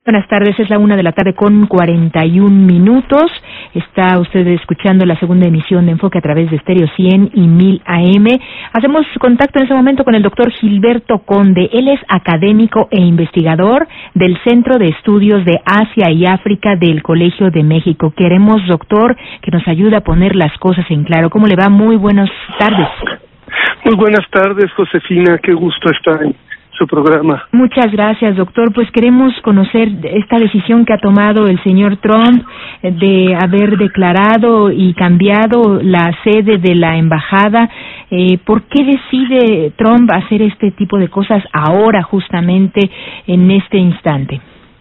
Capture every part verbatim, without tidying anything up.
Buenas tardes, es la una de la tarde con cuarenta y un minutos. Está usted escuchando la segunda emisión de Enfoque a través de Estéreo cien y mil A M. Hacemos contacto en este momento con el doctor Gilberto Conde. Él es académico e investigador del Centro de Estudios de Asia y África del Colegio de México. Queremos, doctor, que nos ayude a poner las cosas en claro. ¿Cómo le va? Muy buenas tardes. Muy buenas tardes, Josefina. Qué gusto estar en su programa. Muchas gracias, doctor. Pues queremos conocer esta decisión que ha tomado el señor Trump de haber declarado y cambiado la sede de la embajada. Eh, ¿Por qué decide Trump hacer este tipo de cosas ahora, justamente en este instante?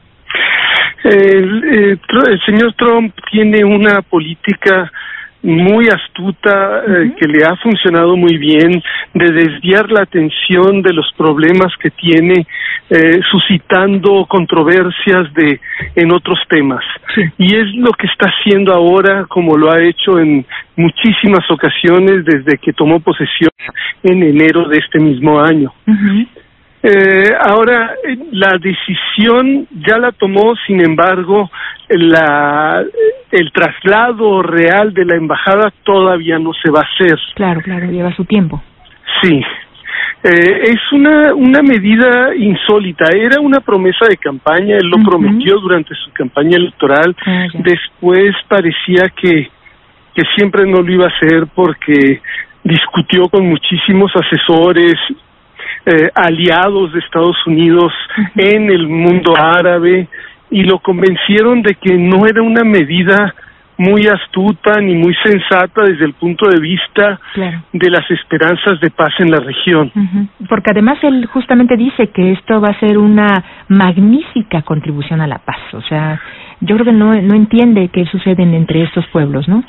El, eh, el señor Trump tiene una política muy astuta, eh, uh-huh. que le ha funcionado muy bien, de desviar la atención de los problemas que tiene, eh, suscitando controversias de en otros temas. Sí. Y es lo que está haciendo ahora, como lo ha hecho en muchísimas ocasiones desde que tomó posesión en enero de este mismo año. Uh-huh. Eh, ahora, la decisión ya la tomó, sin embargo, la, el traslado real de la embajada todavía no se va a hacer. Claro, claro, lleva su tiempo. Sí. Eh, es una, una medida insólita. Era una promesa de campaña, él lo uh-huh. prometió durante su campaña electoral. Ah, Después parecía que, que siempre no lo iba a hacer porque discutió con muchísimos asesores, Eh, aliados de Estados Unidos uh-huh. en el mundo árabe, y lo convencieron de que no era una medida muy astuta ni muy sensata desde el punto de vista claro. de las esperanzas de paz en la región. Uh-huh. Porque además él justamente dice que esto va a ser una magnífica contribución a la paz. O sea, yo creo que no, no entiende qué sucede entre estos pueblos, ¿no?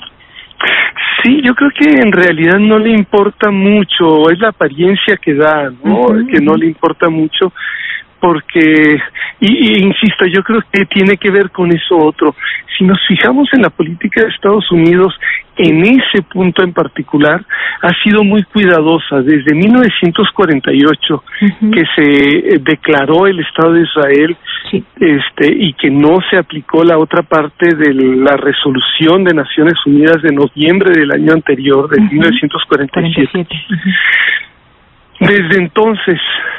Sí, yo creo que en realidad no le importa mucho, es la apariencia que da, ¿no? Uh-huh. Que no le importa mucho, porque, y, y insisto, yo creo que tiene que ver con eso otro. Si nos fijamos en la política de Estados Unidos, en ese punto en particular, ha sido muy cuidadosa. Desde mil novecientos cuarenta y ocho, uh-huh. que se declaró el Estado de Israel, sí. este, y que no se aplicó la otra parte de la resolución de Naciones Unidas de noviembre del año anterior, de uh-huh. mil novecientos cuarenta y siete. cuarenta y siete. Uh-huh. Desde entonces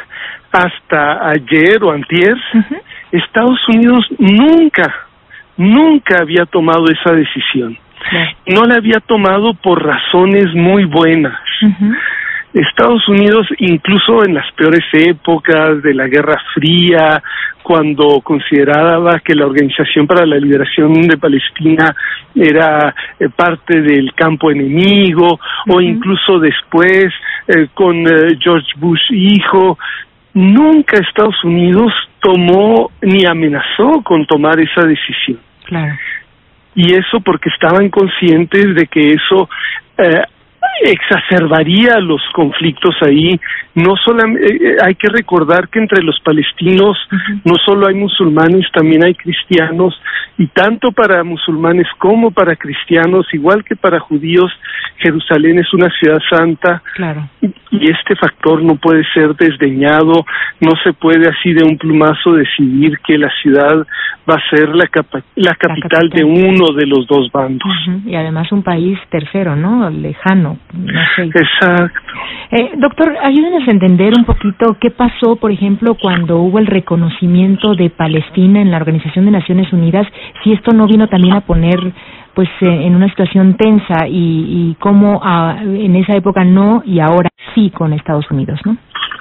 hasta ayer o antier, uh-huh. Estados Unidos nunca, nunca había tomado esa decisión. No la había tomado por razones muy buenas. Uh-huh. Estados Unidos, incluso en las peores épocas de la Guerra Fría, cuando consideraba que la Organización para la Liberación de Palestina era eh, parte del campo enemigo, uh-huh. o incluso después eh, con eh, George Bush hijo, nunca Estados Unidos tomó ni amenazó con tomar esa decisión. Claro. Y eso porque estaban conscientes de que eso eh, exacerbaría los conflictos ahí. No solamente eh, hay que recordar que entre los palestinos uh-huh. no solo hay musulmanes, también hay cristianos, y tanto para musulmanes como para cristianos, igual que para judíos, Jerusalén es una ciudad santa. Claro. Y, y este factor no puede ser desdeñado. No se puede así de un plumazo decidir que la ciudad va a ser la, capa- la, capital, la capital de uno de los dos bandos. Uh-huh. Y además un país tercero, ¿no? Lejano. No sé. Exacto. Eh, doctor, ayúdenos a entender un poquito qué pasó, por ejemplo, cuando hubo el reconocimiento de Palestina en la Organización de Naciones Unidas, si esto no vino también a poner pues eh, en una situación tensa, y, y cómo ah, en esa época no y ahora sí con Estados Unidos, ¿no?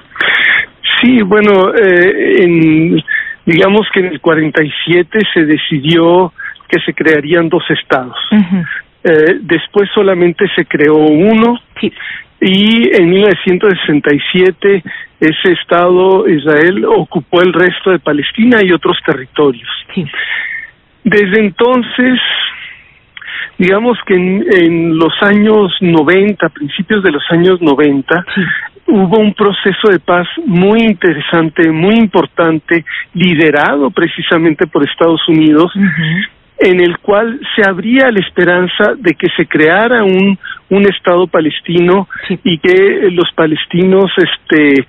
Sí, bueno, eh, en, digamos que en el cuarenta y siete se decidió que se crearían dos estados. Uh-huh. Eh, después solamente se creó uno, sí. Y en mil novecientos sesenta y siete ese Estado, Israel, ocupó el resto de Palestina y otros territorios. Sí. Desde entonces, digamos que en, en los años noventa, principios de los años noventa, sí. hubo un proceso de paz muy interesante, muy importante, liderado precisamente por Estados Unidos, uh-huh. en el cual se abría la esperanza de que se creara un un Estado palestino, sí. y que los palestinos este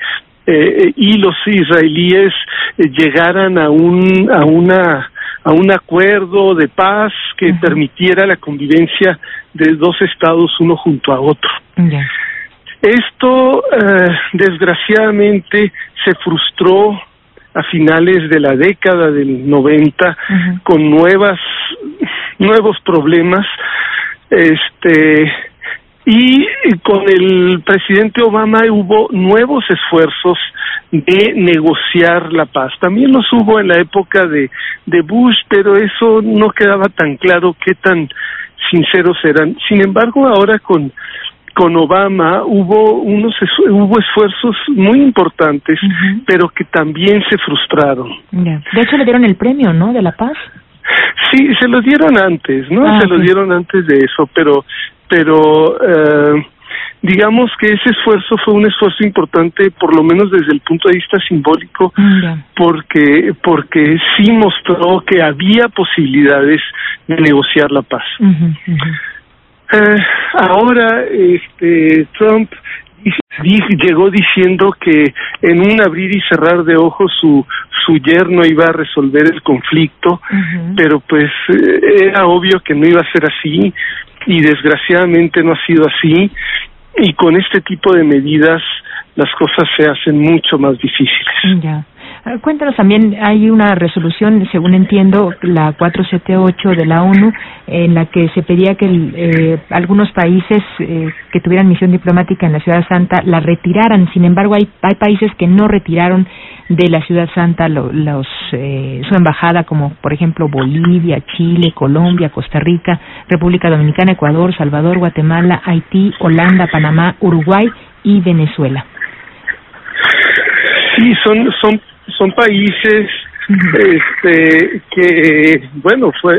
eh, y los israelíes eh, llegaran a un a una a un acuerdo de paz que uh-huh. permitiera la convivencia de dos estados uno junto a otro. Yeah. Esto eh, desgraciadamente se frustró a finales de la década del noventa uh-huh. con nuevas nuevos problemas, este y con el presidente Obama hubo nuevos esfuerzos de negociar la paz. También los hubo en la época de, de Bush, pero eso no quedaba tan claro qué tan sinceros eran. Sin embargo, ahora con con Obama hubo unos hubo esfuerzos muy importantes, uh-huh. pero que también se frustraron. Yeah. De hecho, le dieron el premio, ¿no?, de la paz. Sí, se lo dieron antes, ¿no? Ah, se lo sí. dieron antes de eso, pero pero eh, digamos que ese esfuerzo fue un esfuerzo importante, por lo menos desde el punto de vista simbólico, yeah. porque porque sí mostró que había posibilidades de negociar la paz. Uh-huh, uh-huh. Eh, ahora, este Trump llegó diciendo que en un abrir y cerrar de ojos su su yerno iba a resolver el conflicto, uh-huh. pero pues eh, era obvio que no iba a ser así, y desgraciadamente no ha sido así, y con este tipo de medidas las cosas se hacen mucho más difíciles. Ya. Cuéntanos también, hay una resolución, según entiendo, la cuatrocientos setenta y ocho de la ONU, en la que se pedía que eh, algunos países eh, que tuvieran misión diplomática en la Ciudad Santa la retiraran. Sin embargo, hay, hay países que no retiraron de la Ciudad Santa lo, los, eh, su embajada, como por ejemplo Bolivia, Chile, Colombia, Costa Rica, República Dominicana, Ecuador, Salvador, Guatemala, Haití, Holanda, Panamá, Uruguay y Venezuela. Sí, son son son países uh-huh. este que bueno fue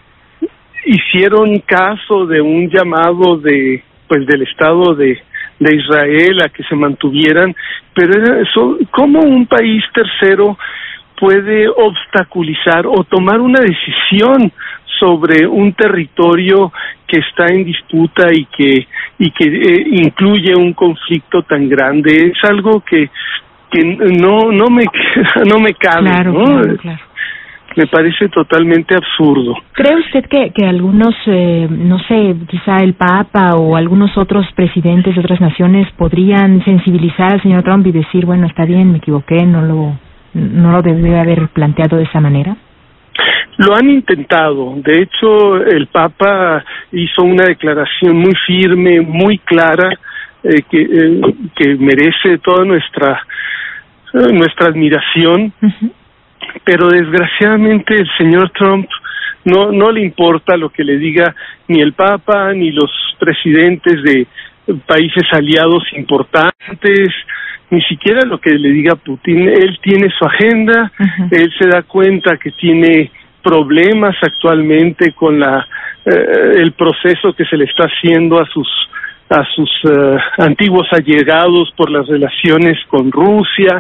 hicieron caso de un llamado de pues del Estado de de Israel a que se mantuvieran, pero era eso, ¿cómo un país tercero puede obstaculizar o tomar una decisión sobre un territorio que está en disputa y que y que eh, incluye un conflicto tan grande? Es algo que que no no me no me cabe, claro, ¿no? Claro, claro. Me parece totalmente absurdo. ¿Cree usted que, que algunos, eh, no sé, quizá el Papa o algunos otros presidentes de otras naciones podrían sensibilizar al señor Trump y decir, bueno, está bien, me equivoqué, no lo no lo debí haber planteado de esa manera? Lo han intentado. De hecho, el Papa hizo una declaración muy firme, muy clara, eh, que eh, que merece toda nuestra eh, nuestra admiración. Uh-huh. Pero desgraciadamente el señor Trump no no le importa lo que le diga ni el Papa ni los presidentes de países aliados importantes, ni siquiera lo que le diga Putin. Él tiene su agenda, uh-huh. Él se da cuenta que tiene problemas actualmente con la eh, el proceso que se le está haciendo a sus a sus uh, antiguos allegados por las relaciones con Rusia.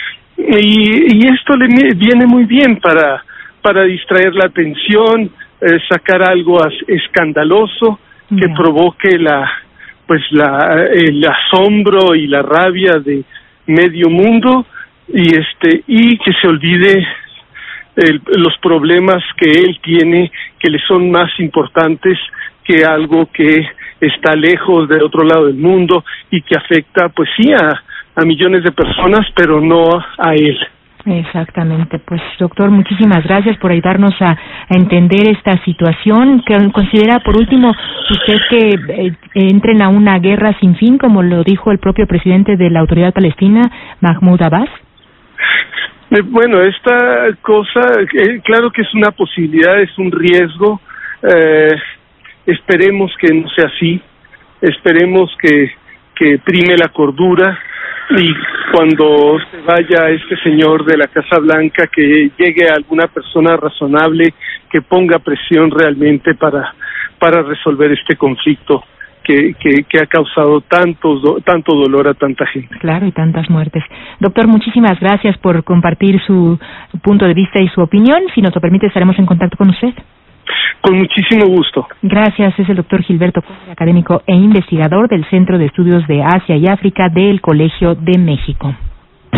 Y, y esto le viene muy bien para para distraer la atención, eh, sacar algo as, escandaloso que yeah. provoque la pues la el asombro y la rabia de medio mundo, y este y que se olvide el, los problemas que él tiene, que le son más importantes que algo que está lejos del otro lado del mundo y que afecta pues sí a a millones de personas, pero no a él. Exactamente. Pues, doctor, muchísimas gracias por ayudarnos a, a entender esta situación. ¿Que considera, por último, usted que eh, entren a una guerra sin fin, como lo dijo el propio presidente de la Autoridad Palestina, Mahmoud Abbas? Eh, bueno, esta cosa, eh, claro que es una posibilidad, es un riesgo. Eh, esperemos que no sea así. Esperemos que, que prime la cordura. Y cuando se vaya este señor de la Casa Blanca, que llegue alguna persona razonable que ponga presión realmente para para resolver este conflicto que que, que ha causado tanto tanto dolor a tanta gente. Claro, y tantas muertes. Doctor, muchísimas gracias por compartir su punto de vista y su opinión. Si nos lo permite, estaremos en contacto con usted. Con muchísimo gusto. Gracias. Es el doctor Gilberto Conde, académico e investigador del Centro de Estudios de Asia y África del Colegio de México.